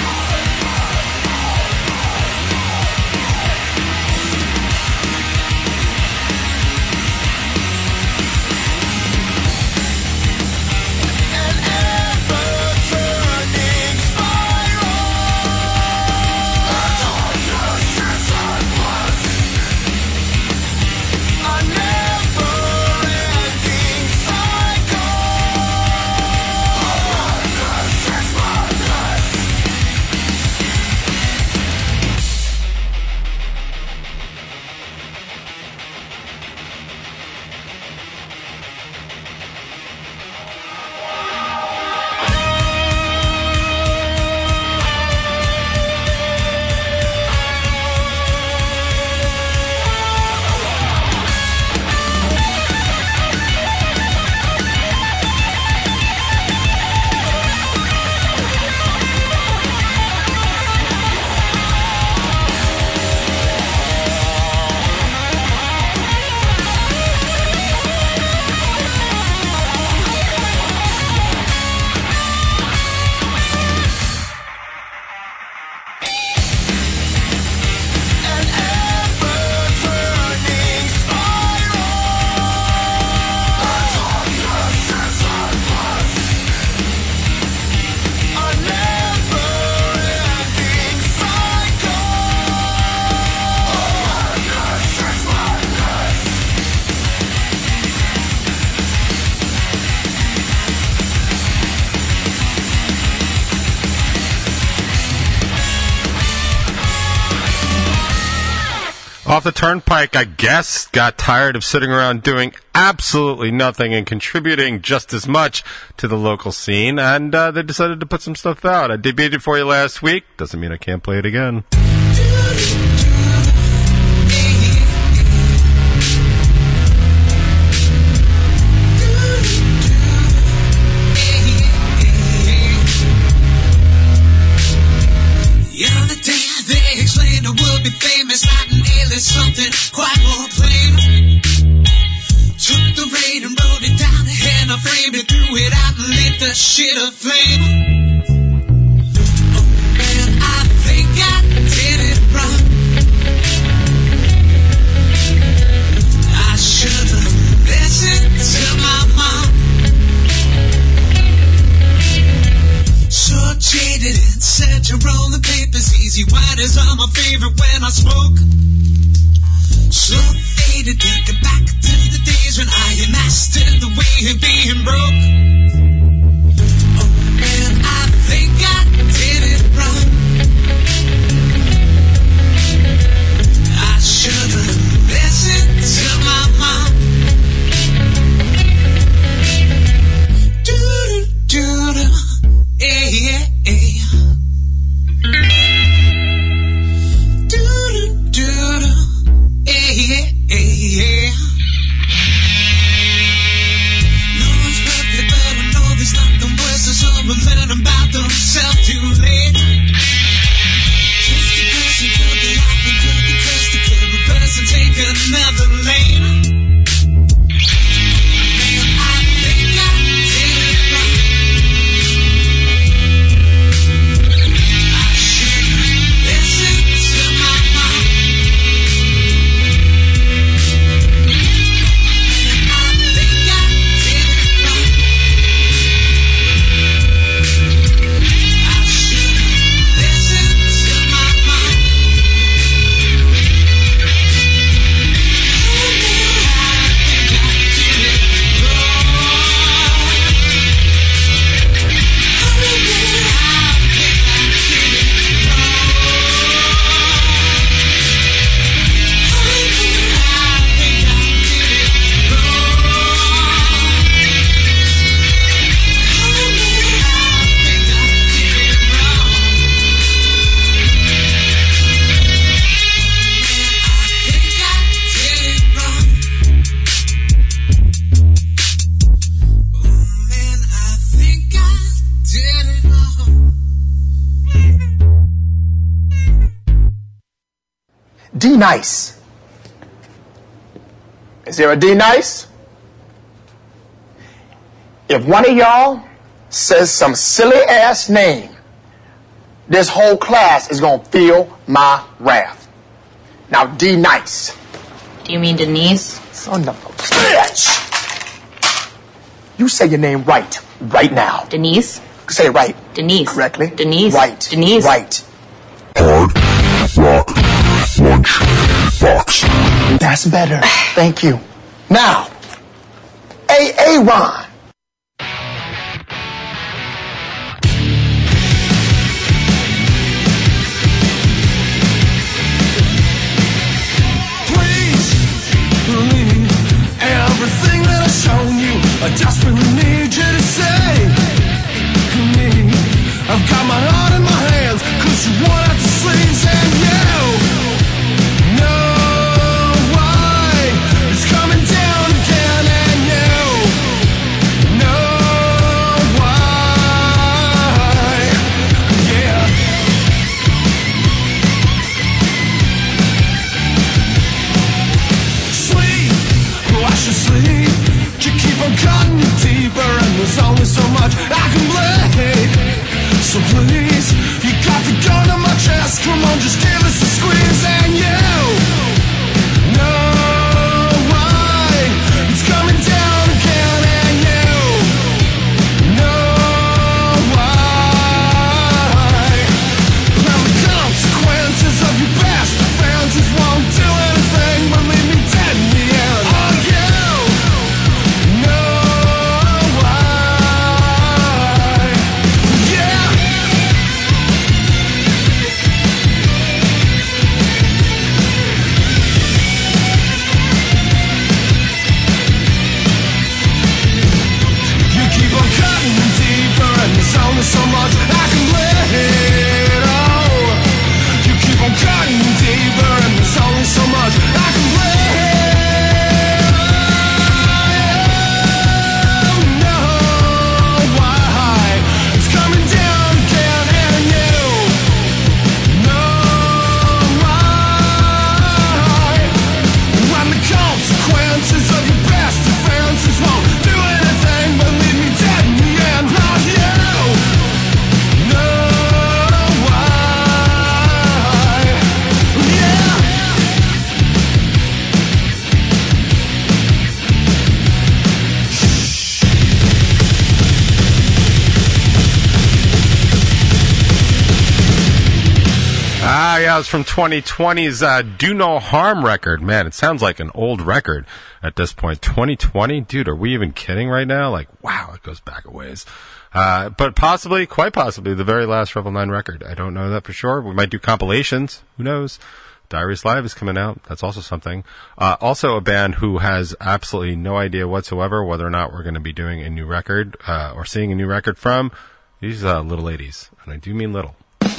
Off the turnpike, I guess, got tired of sitting around doing absolutely nothing and contributing just as much to the local scene, and uh, they decided to put some stuff out. I debuted it for you last week. Doesn't mean I can't play it again. Something quite more plain. Took the rain and wrote it down, and I framed it, threw it out and lit the shit aflame. Oh man, I think I did it wrong. I should've listened to my mom. So jaded and said to roll the papers easy. White is all my favorite when I smoke. So faded, thinking back lost in the way of being broke. Oh man, I think I did it wrong. I should have listened to my mom. Do-do-do-do, yeah, yeah, yeah. Do-do-do-do, yeah, yeah, yeah. No one's perfect, but I know there's nothing worse than someone learning about themselves too late. Just because you could be off and could be cursed, you could reverse and take another lane. Man, I think I did it wrong. I should listen to my mom. I think I did it wrong. I should listen to my mom. D-Nice. Is there a D-Nice? If one of y'all says some silly ass name, this whole class is gonna feel my wrath. Now, D-Nice. Do you mean Denise? Son of a bitch! You say your name right, right now. Denise? Say it right. Denise. Correctly. Denise. Right. Denise. Right. Hard Rock Lunch Box. That's better. Thank you. Now, A A Ron. Please believe everything that I've shown you. I desperately need you to say to me, I've got my heart in my hands, cause you want out the sleeves and you know why it's coming down again, and you Styles from twenty twenty's uh, Do No Harm record. Man, it sounds like an old record at this point. twenty twenty? Dude, are we even kidding right now? Like, wow, it goes back a ways. Uh, but possibly, quite possibly, the very last Revel nine record. I don't know that for sure. We might do compilations. Who knows? Diaries Live is coming out. That's also something. Uh, also a band who has absolutely no idea whatsoever whether or not we're going to be doing a new record, uh, or seeing a new record from. These, uh, little ladies. And I do mean little.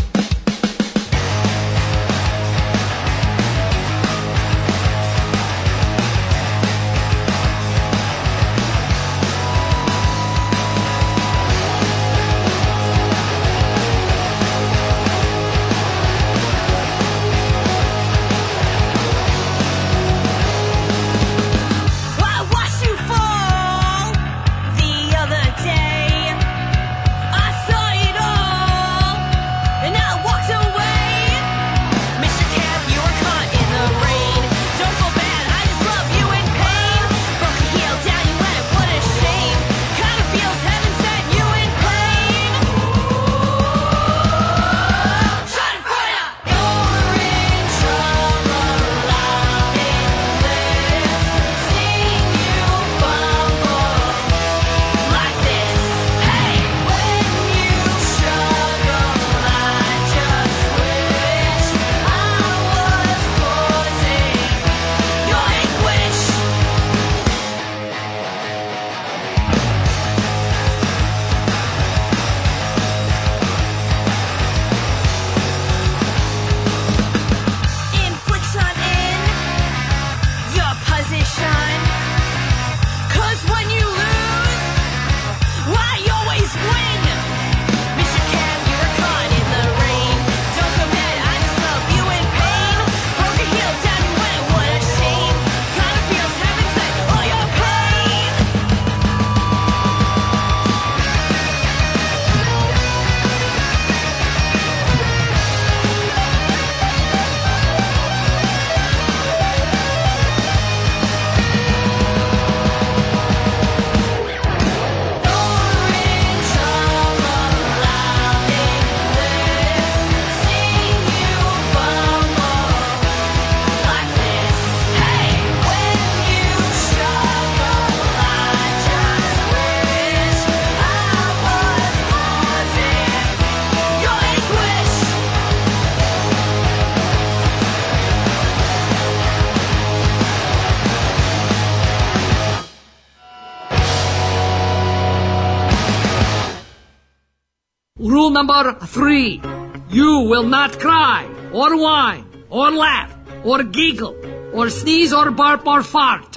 Rule number three. You will not cry, or whine, or laugh, or giggle, or sneeze, or burp, or fart.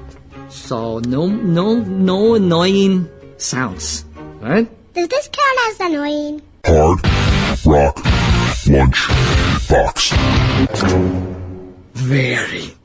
So, no, no, no annoying sounds, right? Does this count as annoying? Hard Rock Lunch Box. Very.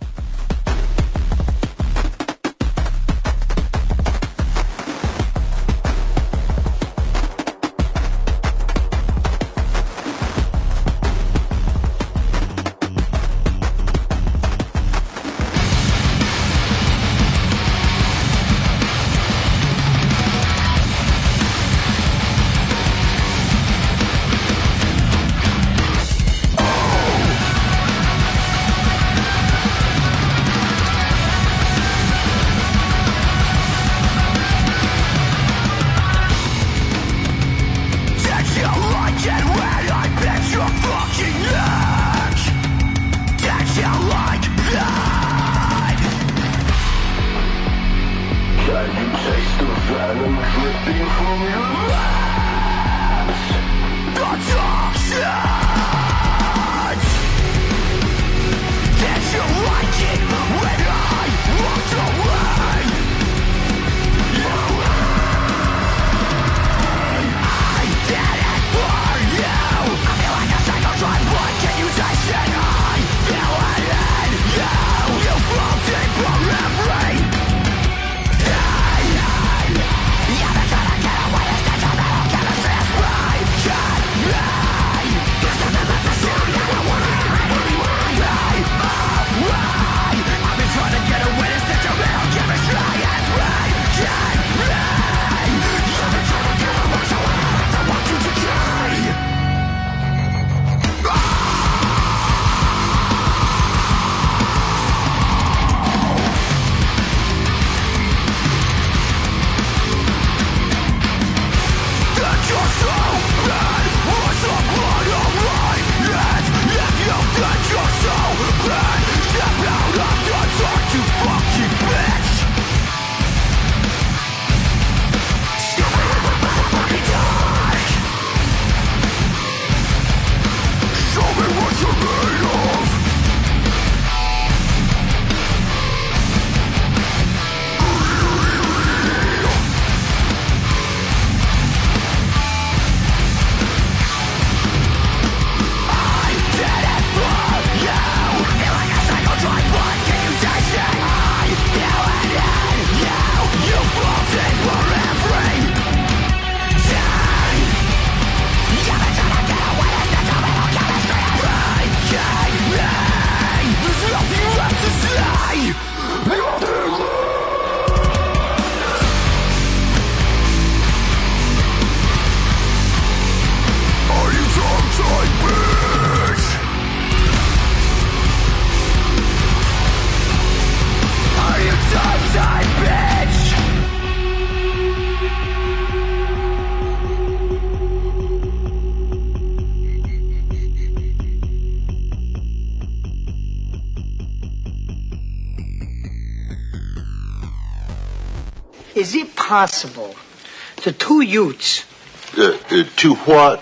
Is it possible the two youths... Uh, uh, two what?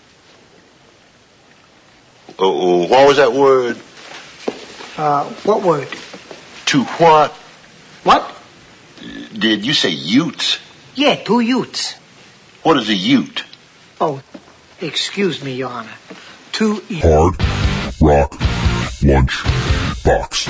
Oh, uh, what was that word? Uh, what word? To what? What? Did you say utes? Yeah, two youths. What is a ute? Oh, excuse me, Your Honor. Two... Hard Rock Lunch Box.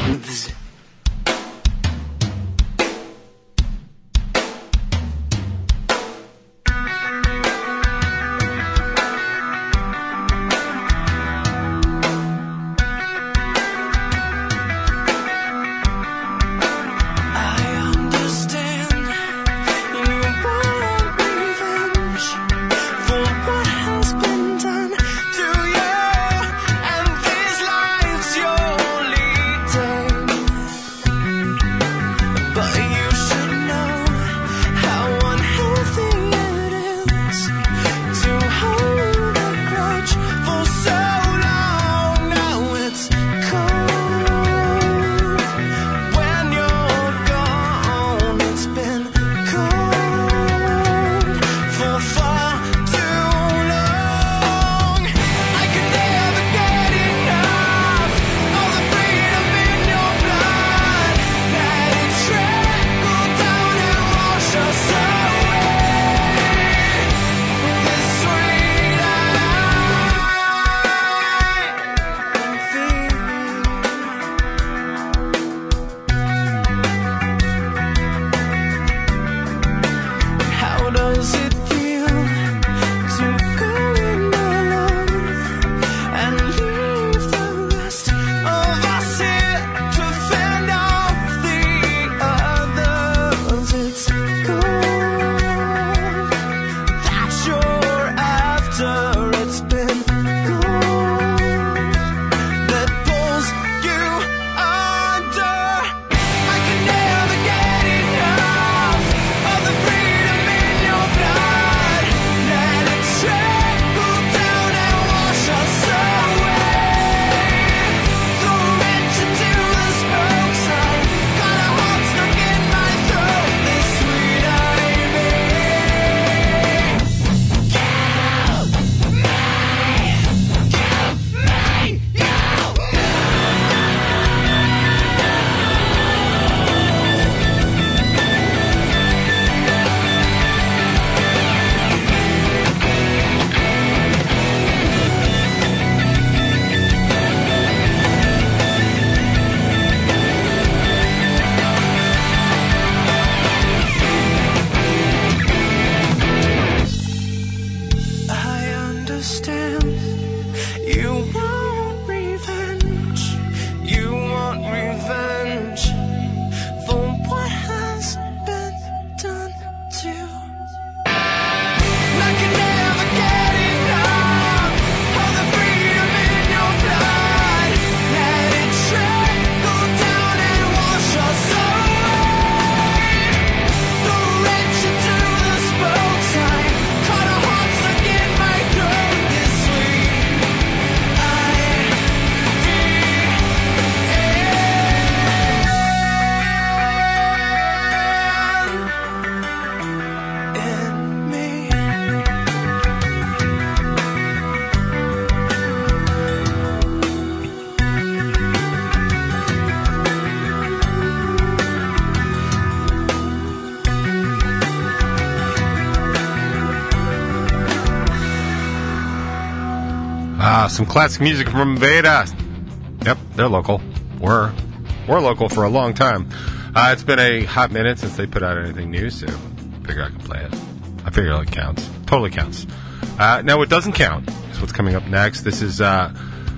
Ah, some classic music from Veda. Yep, they're local. We're, we're local for a long time. Uh, it's been a hot minute since they put out anything new, so I figure I can play it. I figure it counts. Totally counts. Uh, now, what doesn't count is what's coming up next. This is uh,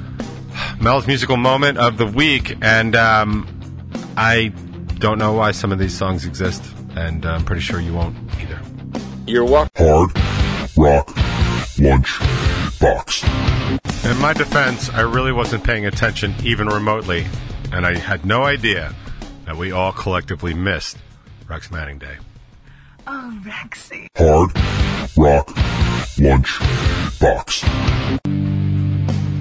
Mel's musical moment of the week, and um, I don't know why some of these songs exist, and I'm pretty sure you won't either. You're welcome. Hard Rock Lunch Box. In my defense, I really wasn't paying attention even remotely, and I had no idea that we all collectively missed Rex Manning Day. Oh, Rexy. Hard Rock Lunch Box.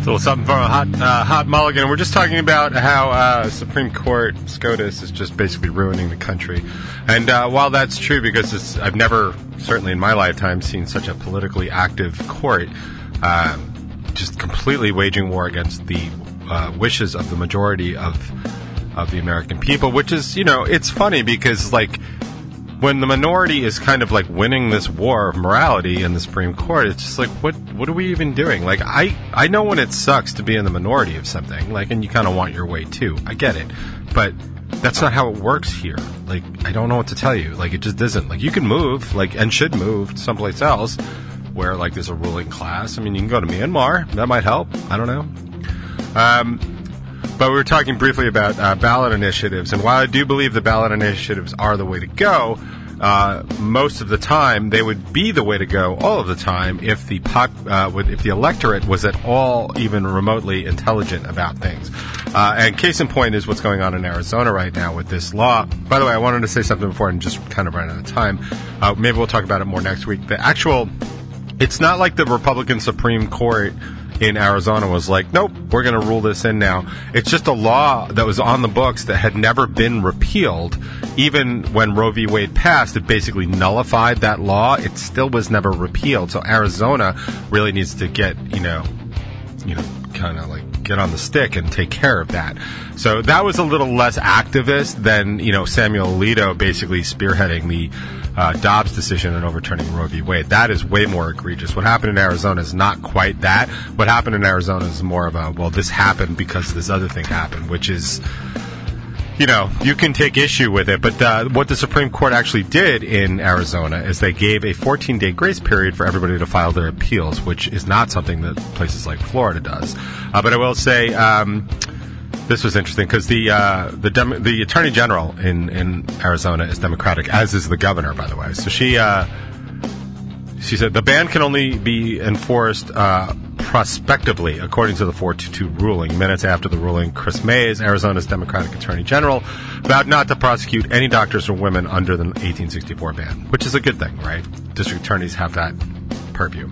little something from a hot, uh, hot mulligan. We're just talking about how uh, Supreme Court SCOTUS is just basically ruining the country. And uh, while that's true, because it's, I've never, certainly in my lifetime, seen such a politically active court uh, just completely waging war against the uh, wishes of the majority of of the American people, which is, you know, it's funny because, like, when the minority is kind of like winning this war of morality in the Supreme Court, it's just like, what what are we even doing? Like, I, I know when it sucks to be in the minority of something, like, and you kind of want your way too. I get it. But that's not how it works here. Like, I don't know what to tell you. Like, it just isn't. Like, you can move, like, and should move to someplace else where, like, there's a ruling class. I mean, you can go to Myanmar. That might help. I don't know. Um... But we were talking briefly about uh, ballot initiatives, and while I do believe the ballot initiatives are the way to go, uh, most of the time they would be the way to go all of the time if the pop, uh, would, if the electorate was at all even remotely intelligent about things. Uh, and case in point is what's going on in Arizona right now with this law. By the way, I wanted to say something before and just kind of ran out of time. Uh, maybe we'll talk about it more next week. The actual, it's not like the Republican Supreme Court in Arizona was like, nope, we're going to rule this in now. It's just a law that was on the books that had never been repealed. Even when Roe v. Wade passed, it basically nullified that law. It still was never repealed. So Arizona really needs to get, you know, you know, kind of like get on the stick and take care of that. So that was a little less activist than, you know, Samuel Alito basically spearheading the Uh, Dobbs decision and overturning Roe v. Wade. That is way more egregious. What happened in Arizona is not quite that. What happened in Arizona is more of a, well, this happened because this other thing happened, which is, you know, you can take issue with it. But uh, what the Supreme Court actually did in Arizona is they gave a fourteen-day grace period for everybody to file their appeals, which is not something that places like Florida does. Uh, but I will say, um, this was interesting because the uh, the Dem- the Attorney General in, in Arizona is Democratic, as is the governor, by the way. So she uh, she said the ban can only be enforced uh, prospectively, according to the four two two ruling. Minutes after the ruling, Chris Mays, Arizona's Democratic Attorney General, vowed not to prosecute any doctors or women under the eighteen sixty-four ban, which is a good thing, right? District attorneys have that purview.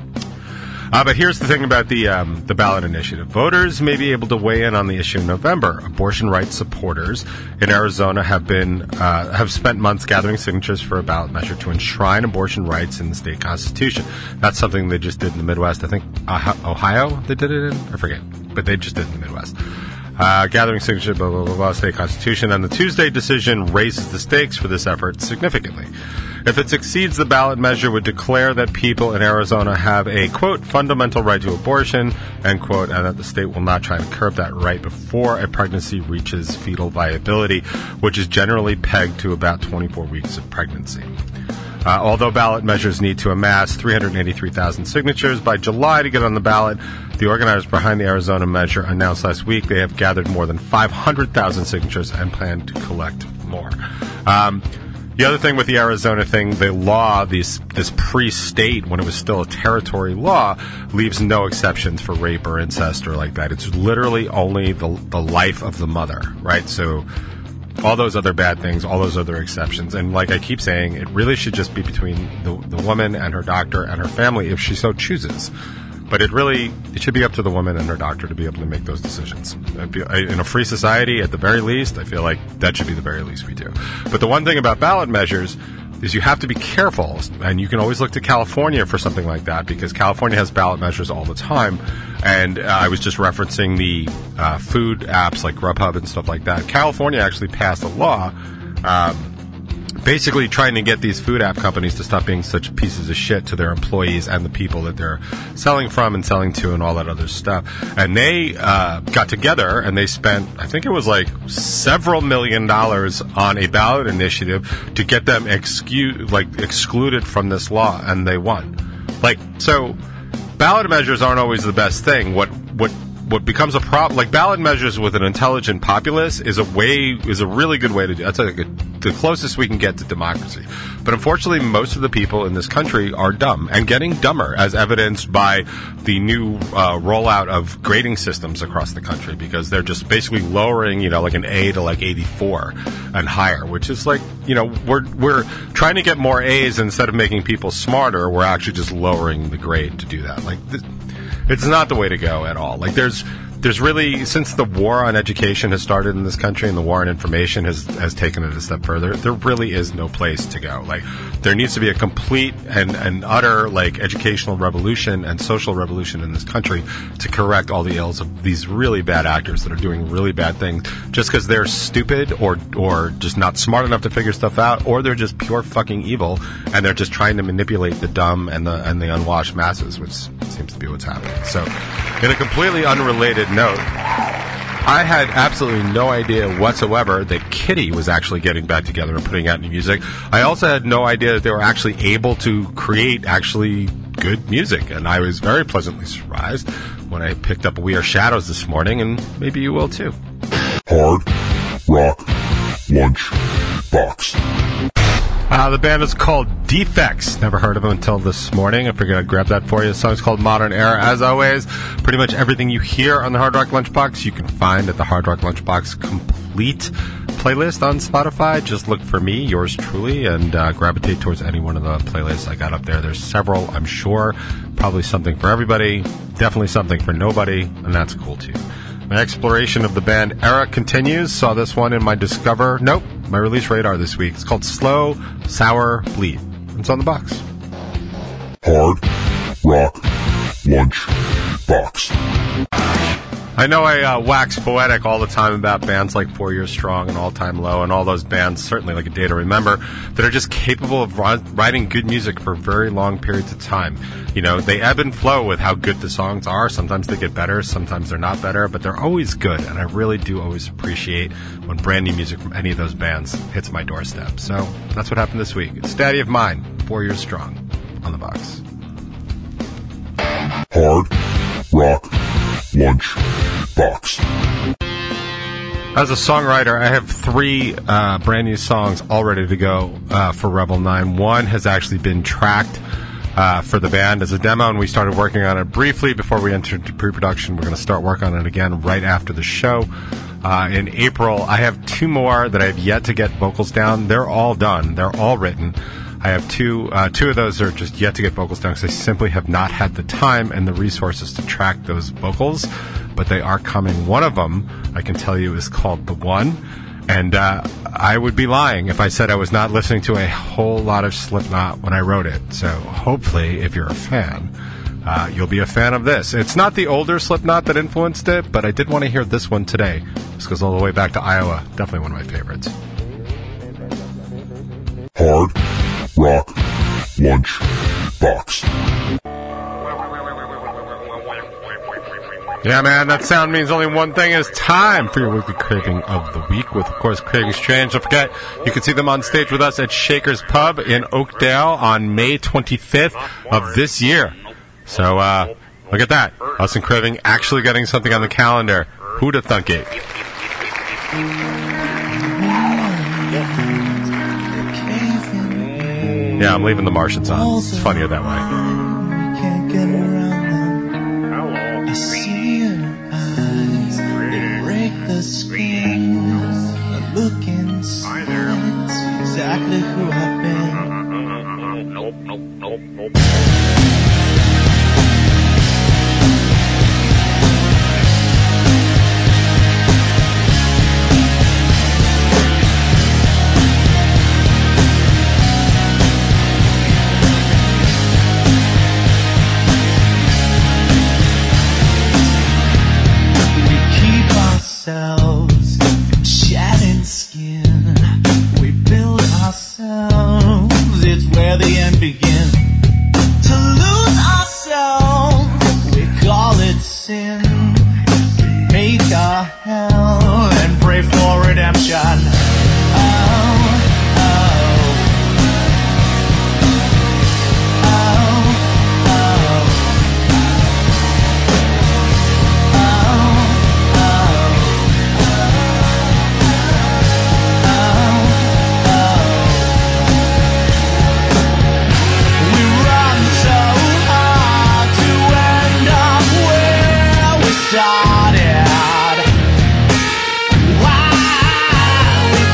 Uh, but here's the thing about the um, the ballot initiative. Voters may be able to weigh in on the issue in November. Abortion rights supporters in Arizona have been uh, have spent months gathering signatures for a ballot measure to enshrine abortion rights in the state constitution. That's something they just did in the Midwest. I think uh, Ohio they did it in? I forget. But they just did it in the Midwest. Uh, gathering signatures, blah, blah, blah, blah, state constitution. And the Tuesday decision raises the stakes for this effort significantly. If it succeeds, the ballot measure would declare that people in Arizona have a, quote, fundamental right to abortion, end quote, and that the state will not try to curb that right before a pregnancy reaches fetal viability, which is generally pegged to about twenty-four weeks of pregnancy. Uh, although ballot measures need to amass three hundred eighty-three thousand signatures by July to get on the ballot, the organizers behind the Arizona measure announced last week they have gathered more than five hundred thousand signatures and plan to collect more. Um, the other thing with the Arizona thing, the law, these, this pre-state, when it was still a territory law, leaves no exceptions for rape or incest or like that. It's literally only the, the life of the mother, right? So all those other bad things, all those other exceptions. And like I keep saying, it really should just be between the, the woman and her doctor and her family if she so chooses. But it really, it should be up to the woman and her doctor to be able to make those decisions. In a free society, at the very least, I feel like that should be the very least we do. But the one thing about ballot measures is you have to be careful, and you can always look to California for something like that, because California has ballot measures all the time. And uh, I was just referencing the uh, food apps like Grubhub and stuff like that. California actually passed a law um, basically trying to get these food app companies to stop being such pieces of shit to their employees and the people that they're selling from and selling to and all that other stuff. And they uh, got together and they spent, I think it was like several million dollars on a ballot initiative to get them excu- like excluded from this law, and they won. Like, so ballot measures aren't always the best thing. What what what becomes a problem, like ballot measures with an intelligent populace, is a way is a really good way to do. That's like a, the closest we can get to democracy. But unfortunately, most of the people in this country are dumb and getting dumber, as evidenced by the new uh, rollout of grading systems across the country, because they're just basically lowering, you know, like an A to like eighty-four and higher, which is like, you know, we're we're trying to get more A's instead of making people smarter. We're actually just lowering the grade to do that. Like, th- It's not the way to go at all. Like, there's there's really, since the war on education has started in this country and the war on information has, has taken it a step further, there really is no place to go. Like, there needs to be a complete and, and utter, like, educational revolution and social revolution in this country to correct all the ills of these really bad actors that are doing really bad things just because they're stupid or or just not smart enough to figure stuff out, or they're just pure fucking evil and they're just trying to manipulate the dumb and the and the unwashed masses, which seems to be what's happening. So, in a completely unrelated note, I had absolutely no idea whatsoever that Kitty was actually getting back together and putting out new music. I also had no idea that they were actually able to create actually good music, and I was very pleasantly surprised when I picked up We Are Shadows this morning, and maybe you will too. Hard Rock Lunch Box. Uh, the band is called Defects. Never heard of them until this morning. I figured I'd grab that for you. The song's called Modern Era. As always, pretty much everything you hear on the Hard Rock Lunchbox you can find at the Hard Rock Lunchbox Complete playlist on Spotify. Just look for me, yours truly, and uh, gravitate towards any one of the playlists I got up there. There's several, I'm sure. Probably something for everybody. Definitely something for nobody, and that's cool too. My exploration of the band Era continues. Saw this one in my Discover, nope, my release radar this week. It's called Slow, Sour, Bleed. It's on the box. Hard Rock Lunch Box. I know I uh, wax poetic all the time about bands like Four Years Strong and All Time Low and all those bands, certainly like A Day to Remember, that are just capable of writing good music for very long periods of time. You know, they ebb and flow with how good the songs are. Sometimes they get better, sometimes they're not better, but they're always good, and I really do always appreciate when brand new music from any of those bands hits my doorstep. So that's what happened this week. It's Daddy of Mine, Four Years Strong, on the box. Hard Rock Lunch Box. As a songwriter, I have three uh, brand new songs all ready to go uh, for Rebel nine. One has actually been tracked uh, for the band as a demo, and we started working on it briefly before we entered into pre-production. We're going to start work on it again right after the show. Uh, in April, I have two more that I have yet to get vocals down. They're all done. They're all written. I have two uh, two of those are just yet to get vocals down because I simply have not had the time and the resources to track those vocals, but they are coming. One of them, I can tell you, is called The One, and uh, I would be lying if I said I was not listening to a whole lot of Slipknot when I wrote it. So hopefully, if you're a fan, uh, you'll be a fan of this. It's not the older Slipknot that influenced it, but I did want to hear this one today. This goes all the way back to Iowa. Definitely one of my favorites. Hard Rock Lunch Box. Yeah, man, that sound means only one thing. It's time for your weekly craving of the week with, of course, Craving Strange. Don't forget, you can see them on stage with us at Shaker's Pub in Oakdale on May twenty-fifth of this year. So, uh, look at that. Us and Craving actually getting something on the calendar. Who'd have thunk it? Yeah, I'm leaving the Martians on. It's funnier that way. Can't get around them. I see your eyes, they break the skin. I look inside, it's exactly who I've been. Nope, nope, nope, nope. Shattered skin, we build ourselves, it's where the end begins. To lose ourselves, we call it sin. We make our hell and pray for redemption. Oh, oh. Oh, oh. Started. Why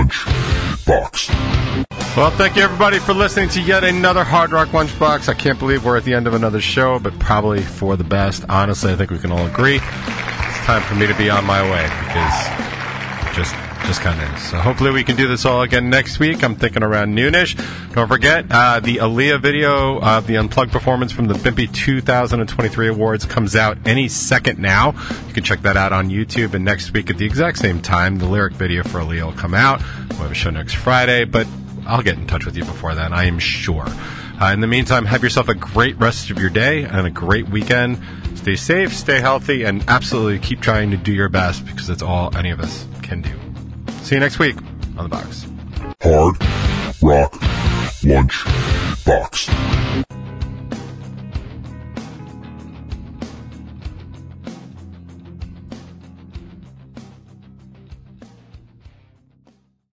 Lunch Box. Well, thank you everybody for listening to yet another Hard Rock Lunchbox. I can't believe we're at the end of another show, but probably for the best. Honestly, I think we can all agree. It's time for me to be on my way because just just kind of is. So hopefully we can do this all again next week. I'm thinking around noonish. Don't forget, uh, the Aaliyah video of the Unplugged performance from the B I M P two thousand twenty-three Awards comes out any second now. You can check that out on YouTube. And next week at the exact same time, the lyric video for Aaliyah will come out. We'll have a show next Friday, but I'll get in touch with you before then, I am sure. Uh, in the meantime, have yourself a great rest of your day and a great weekend. Stay safe, stay healthy, and absolutely keep trying to do your best because that's all any of us can do. See you next week on The Box. Hard Rock Lunch Box.